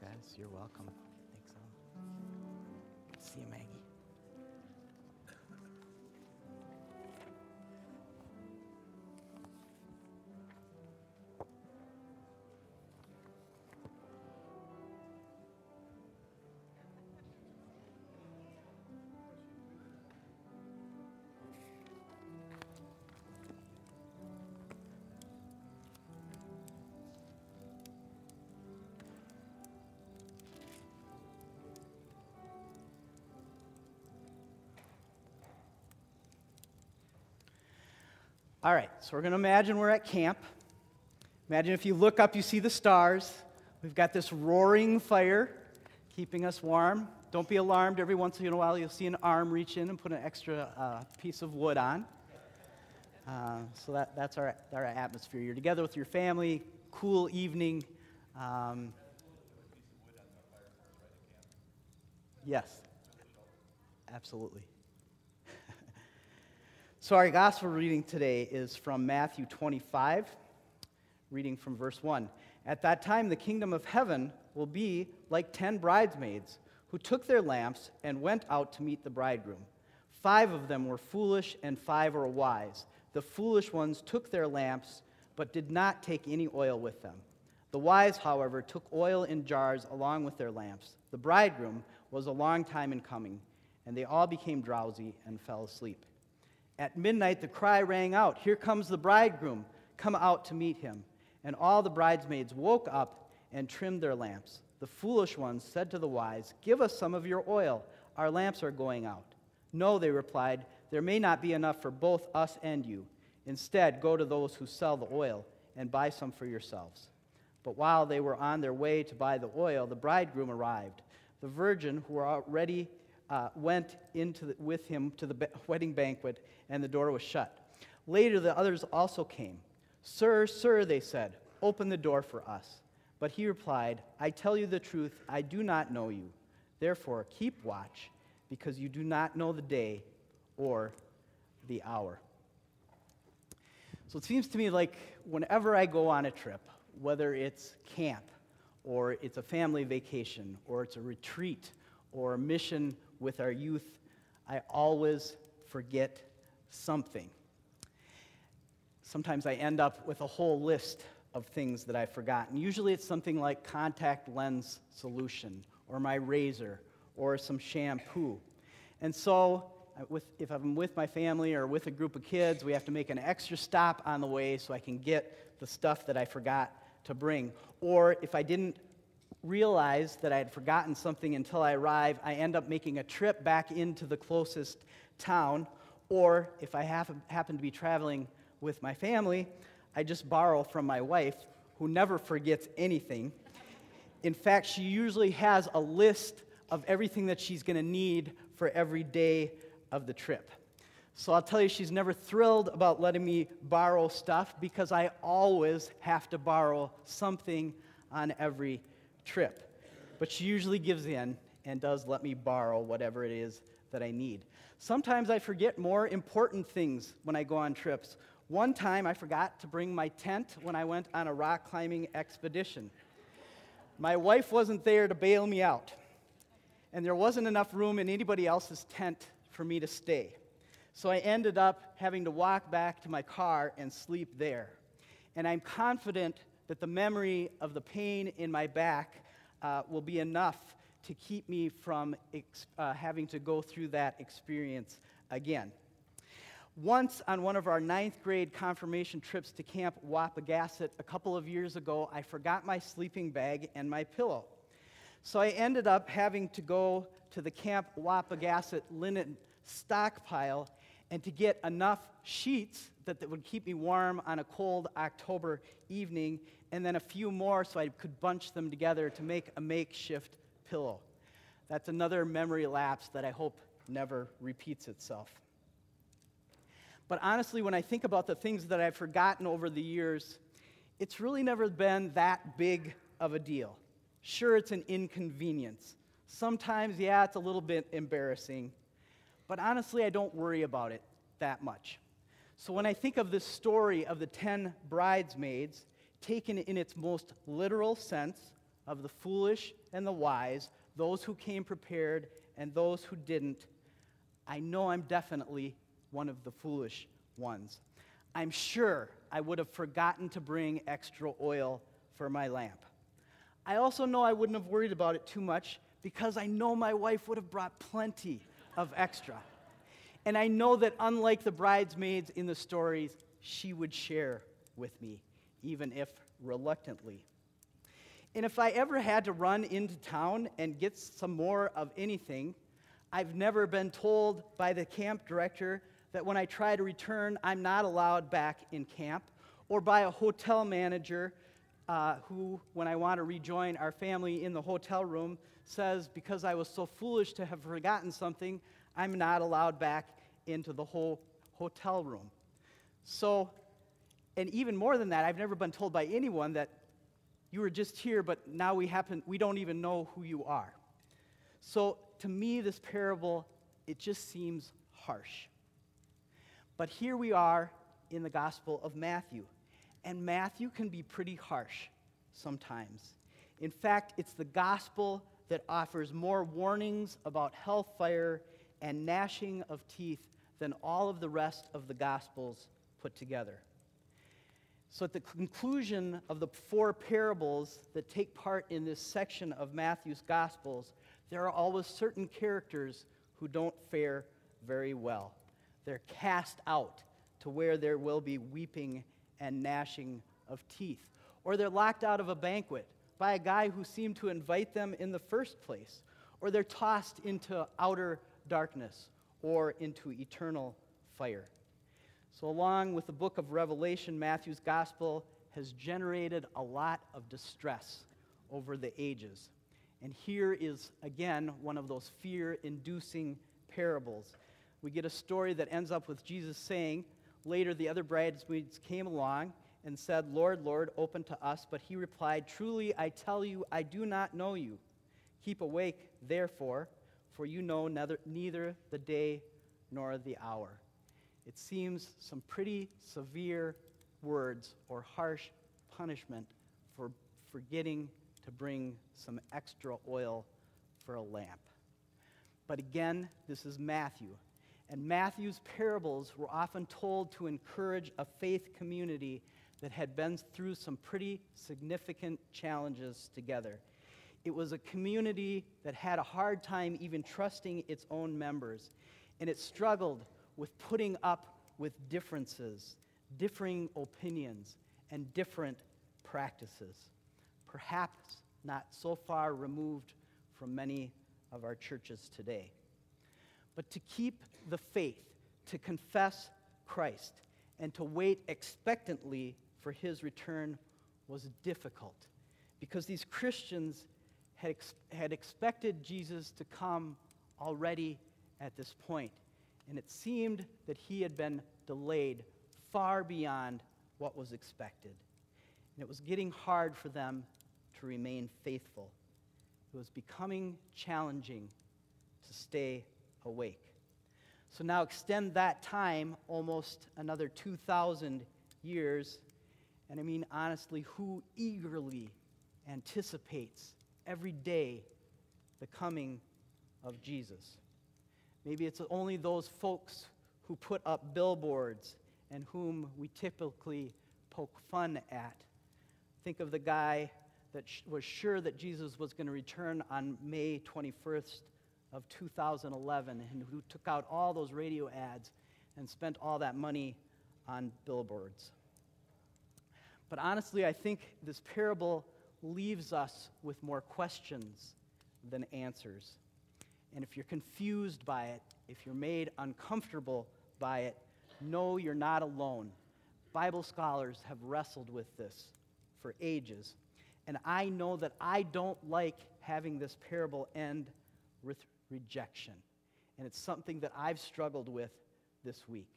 guys. You're welcome. Thanks, Good to see you, Maggie. All right, so we're going to imagine we're at camp. Imagine if you look up, you see the stars. We've got this roaring fire keeping us warm. Don't be alarmed. Every once in a while, you'll see an arm reach in and put an extra piece of wood on. So that's our atmosphere. You're together with your family, cool evening. Yes, absolutely. So our gospel reading today is from Matthew 25, reading from verse 1. At that time, the kingdom of heaven will be like 10 bridesmaids who took their lamps and went out to meet the bridegroom. 5 of them were foolish and 5 were wise. The foolish ones took their lamps but did not take any oil with them. The wise, however, took oil in jars along with their lamps. The bridegroom was a long time in coming, and they all became drowsy and fell asleep. At midnight, the cry rang out, "Here comes the bridegroom, come out to meet him." And all the bridesmaids woke up and trimmed their lamps. The foolish ones said to the wise, "Give us some of your oil, our lamps are going out." "No," they replied, "there may not be enough for both us and you. Instead, go to those who sell the oil and buy some for yourselves." But while they were on their way to buy the oil, the bridegroom arrived. The virgin who were already went with him to the wedding banquet, and the door was shut. Later, the others also came. "Sir, sir," they said, "open the door for us." But he replied, "I tell you the truth, I do not know you. Therefore, keep watch, because you do not know the day or the hour." So it seems to me like whenever I go on a trip, whether it's camp, or it's a family vacation, or it's a retreat, or a mission with our youth, I always forget something. Sometimes I end up with a whole list of things that I've forgotten. Usually it's something like contact lens solution, or my razor, or some shampoo. And so if I'm with my family or with a group of kids, we have to make an extra stop on the way so I can get the stuff that I forgot to bring. Or if I didn't realize that I had forgotten something until I arrive, I end up making a trip back into the closest town. Or if I happen to be traveling with my family, I just borrow from my wife, who never forgets anything. In fact, she usually has a list of everything that she's going to need for every day of the trip. So I'll tell you, she's never thrilled about letting me borrow stuff because I always have to borrow something on every trip. But she usually gives in and does let me borrow whatever it is that I need. Sometimes I forget more important things when I go on trips. One time I forgot to bring my tent when I went on a rock climbing expedition. My wife wasn't there to bail me out, and there wasn't enough room in anybody else's tent for me to stay. So I ended up having to walk back to my car and sleep there. And I'm confident that the memory of the pain in my back will be enough to keep me from having to go through that experience again. Once on one of our 9th grade confirmation trips to Camp Wapagasset a couple of years ago, I forgot my sleeping bag and my pillow. So I ended up having to go to the Camp Wapagasset linen stockpile and to get enough sheets that would keep me warm on a cold October evening, and then a few more so I could bunch them together to make a makeshift pillow. That's another memory lapse that I hope never repeats itself. But honestly, when I think about the things that I've forgotten over the years, it's really never been that big of a deal. Sure, it's an inconvenience. Sometimes, yeah, it's a little bit embarrassing. But honestly, I don't worry about it that much. So when I think of this story of the 10 bridesmaids, taken in its most literal sense, of the foolish and the wise, those who came prepared and those who didn't, I know I'm definitely one of the foolish ones. I'm sure I would have forgotten to bring extra oil for my lamp. I also know I wouldn't have worried about it too much because I know my wife would have brought plenty of extra. And I know that unlike the bridesmaids in the stories, she would share with me, even if reluctantly. And if I ever had to run into town and get some more of anything, I've never been told by the camp director that when I try to return, I'm not allowed back in camp, or by a hotel manager who, when I want to rejoin our family in the hotel room, says because I was so foolish to have forgotten something, I'm not allowed back into the whole hotel room. So, and even more than that, I've never been told by anyone that you were just here, but now we don't even know who you are. So to me, this parable, it just seems harsh. But here we are in the Gospel of Matthew, and Matthew can be pretty harsh sometimes. In fact, it's the Gospel that offers more warnings about hellfire and gnashing of teeth than all of the rest of the Gospels put together. So at the conclusion of the 4 parables that take part in this section of Matthew's Gospels, there are always certain characters who don't fare very well. They're cast out to where there will be weeping and gnashing of teeth. Or they're locked out of a banquet by a guy who seemed to invite them in the first place. Or they're tossed into outer darkness or into eternal fire. So along with the book of Revelation, Matthew's gospel has generated a lot of distress over the ages. And here is, again, one of those fear-inducing parables. We get a story that ends up with Jesus saying, later the other bridesmaids came along and said, "Lord, Lord, open to us." But he replied, "Truly, I tell you, I do not know you. Keep awake, therefore, for you know neither the day nor the hour." It seems some pretty severe words or harsh punishment for forgetting to bring some extra oil for a lamp. But again, this is Matthew. And Matthew's parables were often told to encourage a faith community that had been through some pretty significant challenges together. It was a community that had a hard time even trusting its own members, and it struggled with putting up with differences, differing opinions, and different practices, perhaps not so far removed from many of our churches today. But to keep the faith, to confess Christ, and to wait expectantly for his return was difficult, because these Christians had expected Jesus to come already at this point. And it seemed that he had been delayed far beyond what was expected. And it was getting hard for them to remain faithful. It was becoming challenging to stay awake. So now extend that time almost another 2,000 years. And I mean, honestly, who eagerly anticipates every day the coming of Jesus? Maybe it's only those folks who put up billboards and whom we typically poke fun at. Think of the guy that was sure that Jesus was going to return on May 21st of 2011 and who took out all those radio ads and spent all that money on billboards. But honestly, I think this parable leaves us with more questions than answers. And if you're confused by it, if you're made uncomfortable by it, know you're not alone. Bible scholars have wrestled with this for ages. And I know that I don't like having this parable end with rejection. And it's something that I've struggled with this week.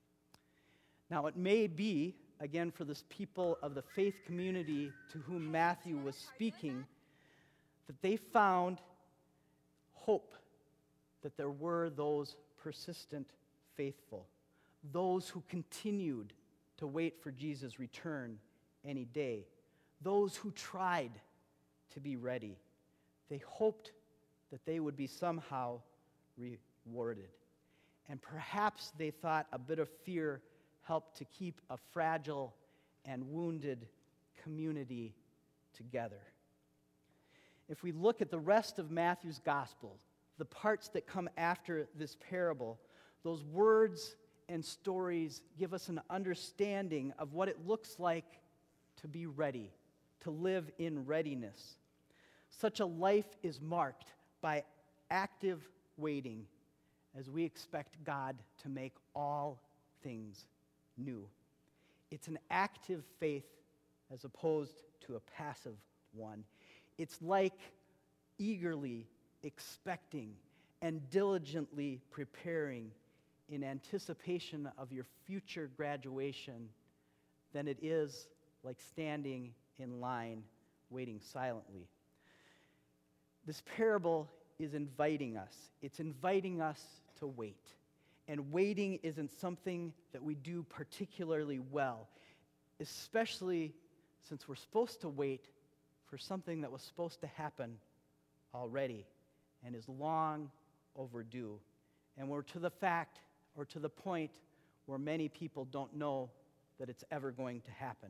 Now, it may be, again, for this people of the faith community to whom Matthew was speaking, that they found hope that there were those persistent faithful, those who continued to wait for Jesus' return any day, those who tried to be ready. They hoped that they would be somehow rewarded. And perhaps they thought a bit of fear helped to keep a fragile and wounded community together. If we look at the rest of Matthew's gospel, the parts that come after this parable, those words and stories give us an understanding of what it looks like to be ready, to live in readiness. Such a life is marked by active waiting as we expect God to make all things new. It's an active faith as opposed to a passive one. It's like eagerly expecting and diligently preparing in anticipation of your future graduation than it is like standing in line waiting silently. This parable is inviting us. It's inviting us to wait. And waiting isn't something that we do particularly well, especially since we're supposed to wait for something that was supposed to happen already and is long overdue. And we're to the fact or to the point where many people don't know that it's ever going to happen.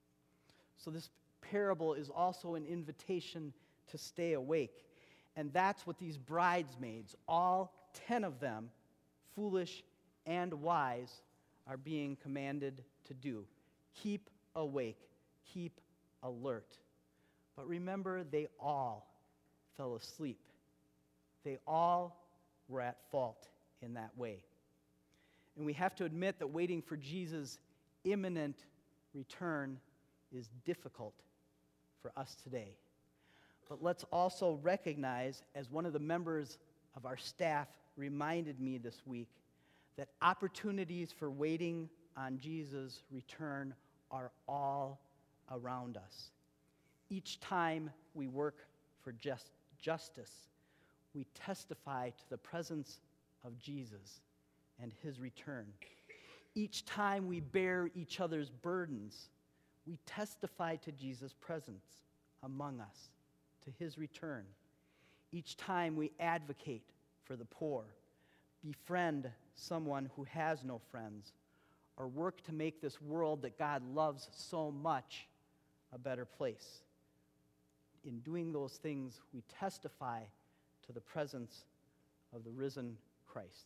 So this parable is also an invitation to stay awake. And that's what these bridesmaids, all 10 of them, foolish and wise, are being commanded to do. Keep awake, keep alert. But remember, they all fell asleep. They all were at fault in that way. And we have to admit that waiting for Jesus' imminent return is difficult for us today. But let's also recognize, as one of the members of our staff reminded me this week, that opportunities for waiting on Jesus' return are all around us. Each time we work for justice, we testify to the presence of Jesus and his return. Each time we bear each other's burdens, we testify to Jesus' presence among us, to his return. Each time we advocate for the poor, befriend someone who has no friends, or work to make this world that God loves so much a better place. In doing those things, we testify to the presence of the risen Christ.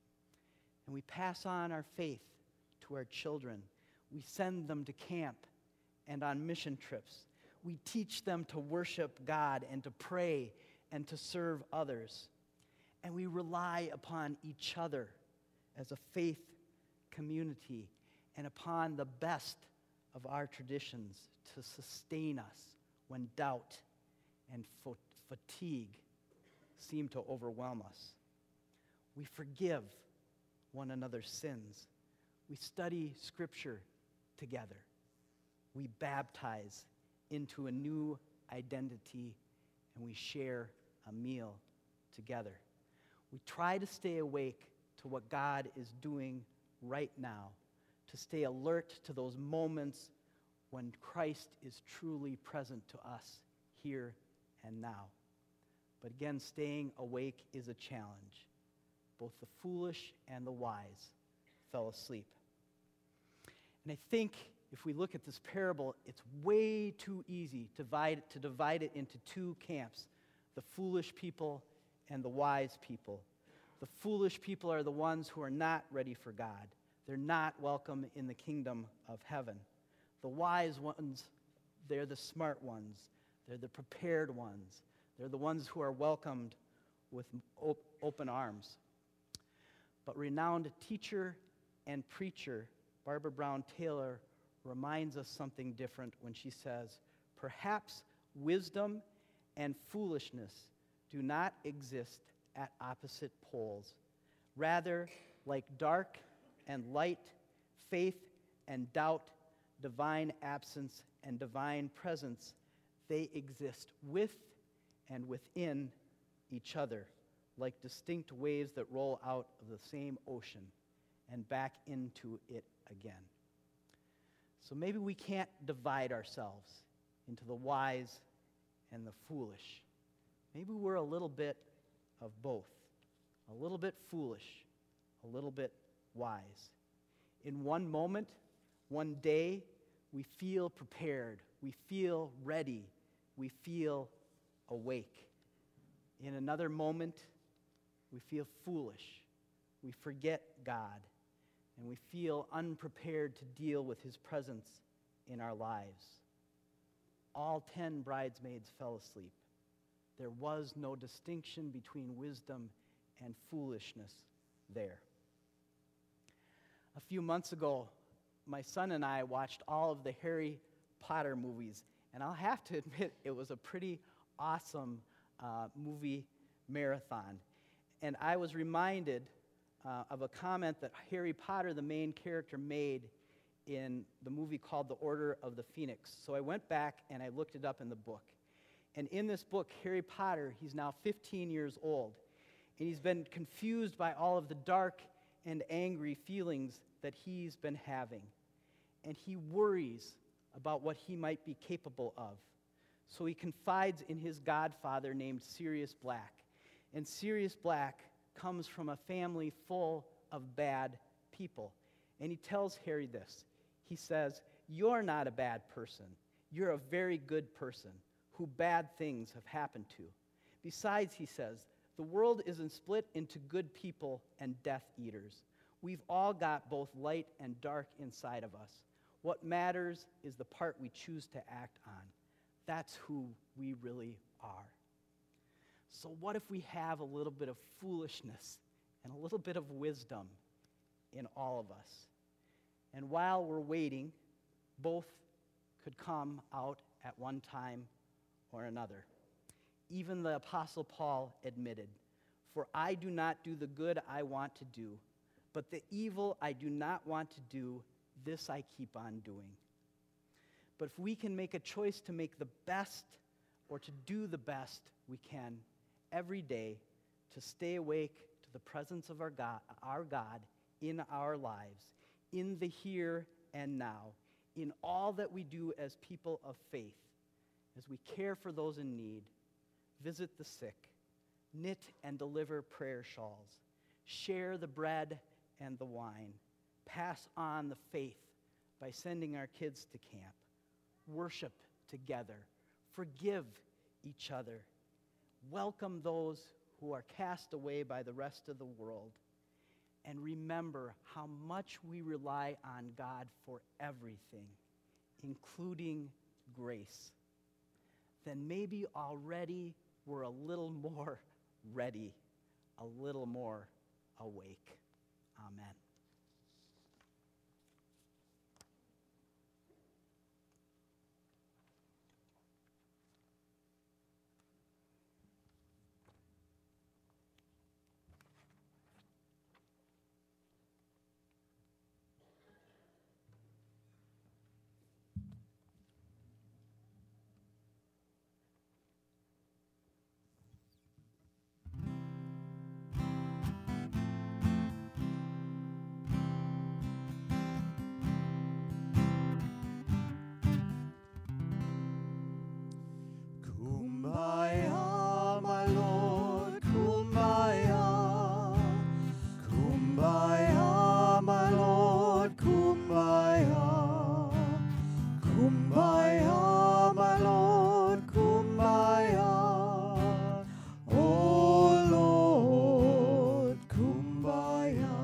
And we pass on our faith to our children. We send them to camp and on mission trips. We teach them to worship God and to pray and to serve others. And we rely upon each other as a faith community and upon the best of our traditions to sustain us when doubt and fatigue seem to overwhelm us. We forgive one another's sins. We study Scripture together. We baptize into a new identity, and we share a meal together. We try to stay awake to what God is doing right now, to stay alert to those moments when Christ is truly present to us here and now. But again, staying awake is a challenge. Both the foolish and the wise fell asleep. And I think if we look at this parable, it's way too easy to divide it into two camps, the foolish people and the wise people. The foolish people are the ones who are not ready for God. They're not welcome in the kingdom of heaven. The wise ones, they're the smart ones. They're the prepared ones. They're the ones who are welcomed with open arms. But renowned teacher and preacher Barbara Brown Taylor reminds us something different when she says, perhaps wisdom and foolishness do not exist at opposite poles. Rather, like dark and light, faith and doubt, divine absence and divine presence, they exist with and within each other, like distinct waves that roll out of the same ocean and back into it again. So maybe we can't divide ourselves into the wise and the foolish. Maybe we're a little bit of both. A little bit foolish, a little bit wise. In one moment, one day, we feel prepared, we feel ready, we feel awake. In another moment, we feel foolish, we forget God, and we feel unprepared to deal with His presence in our lives. All 10 bridesmaids fell asleep. There was no distinction between wisdom and foolishness there. A few months ago, my son and I watched all of the Harry Potter movies, and I'll have to admit it was a pretty awesome movie marathon. And I was reminded of a comment that Harry Potter, the main character, made in the movie called The Order of the Phoenix. So I went back and I looked it up in the book. And in this book, Harry Potter, he's now 15 years old, and he's been confused by all of the dark and angry feelings that he's been having. And he worries about what he might be capable of. So he confides in his godfather named Sirius Black. And Sirius Black comes from a family full of bad people. And he tells Harry this. He says, "You're not a bad person. You're a very good person who bad things have happened to. Besides," he says, "the world isn't split into good people and Death Eaters. We've all got both light and dark inside of us. What matters is the part we choose to act on. That's who we really are." So what if we have a little bit of foolishness and a little bit of wisdom in all of us? And while we're waiting, both could come out at one time or another. Even the Apostle Paul admitted, "For I do not do the good I want to do, but the evil I do not want to do, this I keep on doing." But if we can make a choice to make the best or to do the best we can every day to stay awake to the presence of our God in our lives, in the here and now, in all that we do as people of faith, as we care for those in need, visit the sick, knit and deliver prayer shawls, share the bread and the wine, pass on the faith by sending our kids to camp, worship together, forgive each other, welcome those who are cast away by the rest of the world, and remember how much we rely on God for everything, including grace. Then maybe already we're a little more ready, a little more awake. Amen. Kumbaya, my Lord, kumbaya. Kumbaya, my Lord, kumbaya. Kumbaya, my Lord, kumbaya. Oh Lord, kumbaya.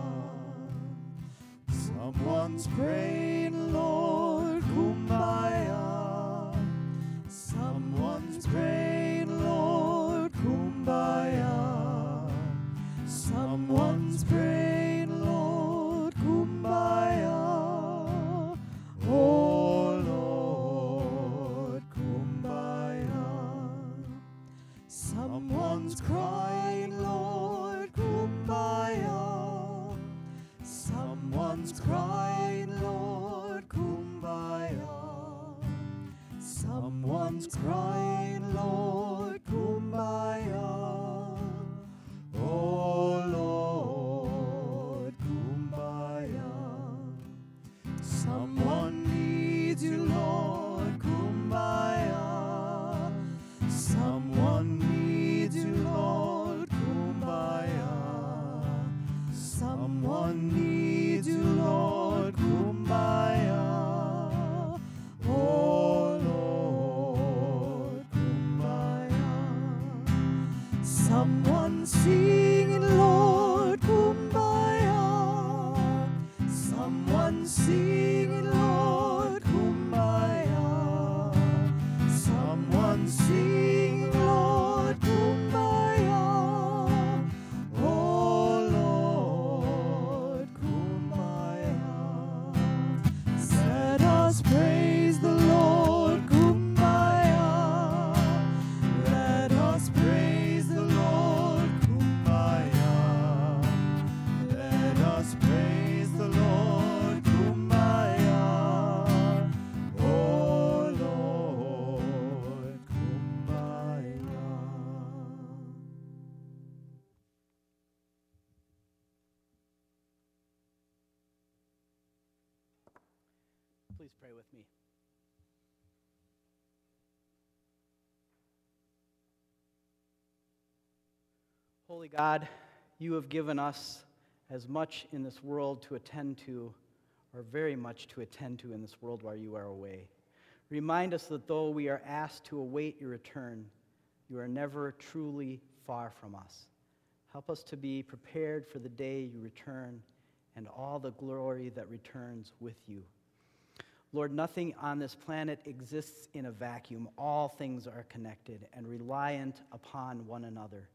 Someone's praying, Lord, kumbaya. Someone's praying, Lord, kumbaya. Someone's praying, Lord, kumbaya. Oh Lord, kumbaya. Someone's crying, Lord, kumbaya. Someone's crying, Lord, kumbaya. Someone's crying, Lord, kumbaya. Oh Lord, kumbaya. Someone needs you, Lord, kumbaya. Someone singing, Lord, kumbaya. Someone singing, Lord, kumbaya. Someone singing, Lord, kumbaya. Oh Lord, kumbaya. Let us praise the Lord, kumbaya. Let us praise the Lord, kumbaya. Let us praise the Lord, kumbaya. Oh Lord, kumbaya. Please pray with me. Holy God, you have given us as much in this world to attend to, or very much to attend to in this world while you are away. Remind us that though we are asked to await your return, you are never truly far from us. Help us to be prepared for the day you return and all the glory that returns with you. Lord, nothing on this planet exists in a vacuum. All things are connected and reliant upon one another.